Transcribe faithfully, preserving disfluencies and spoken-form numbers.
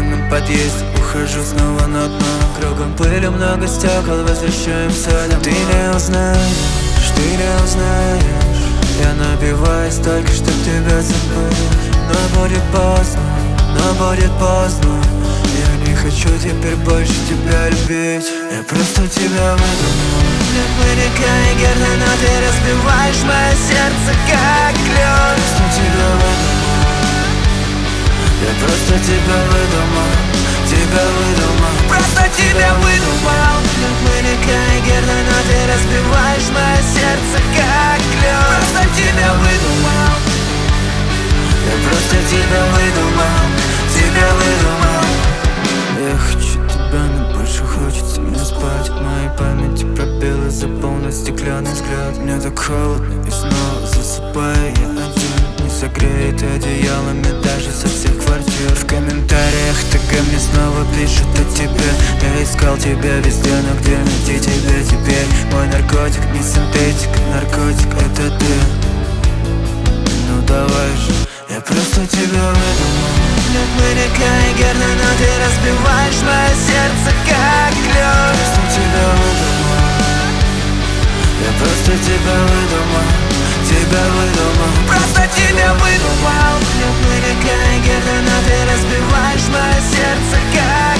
темном подъезде ухожу снова на дно. Кругом пыли, много стекол, возвращаемся домой. Ты не узнаешь, ты не узнаешь. Я напиваюсь только, чтоб тебя забыть. Но будет поздно, но будет поздно. Я не хочу теперь больше тебя любить. Я просто тебя выдумал. Нет маяка и герда, но ты разбиваешь мое сердце как лед. Просто тебя выдумал. Я просто тебя выдумал, тебя выдумал. Просто тебя выдумал. Нет маяка и герда, но ты разбиваешь мое сердце как лед. Просто тебя выдумал. Я просто тебя выдумал, тебя выдумал. Я хочу тебя, но больше хочется мне спать. В моей памяти пробелы заполнил стеклянный взгляд. Мне так холодно и снова засыпаю я один. Не согреет одеялами даже со всех квартир. В комментариях ТГ мне снова пишут о тебе. Я искал тебя везде, но где найти тебя теперь? Мой наркотик не синтетика, наркотик это ты. Ну давай же, я просто тебя выдумал. Нет маяка и герда, но ты разбиваешь мое сердце как лед. Просто тебя выдумал. Я просто тебя выдумал, тебя выдумал. Просто тебя выдумал. Нет маяка и герда, но ты разбиваешь мое сердце как